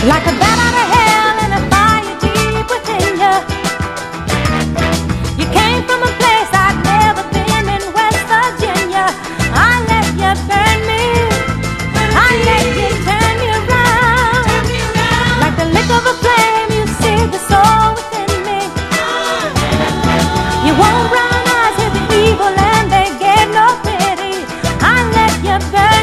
Like a bat out of hell and a fire deep within you. You came from a place I'd never been in West Virginia. I let you burn me, I let you turn me around. Like the lick of a flame, you seared the soul within me. You won't brown eyes with the evil and they gave no pity. I let you burn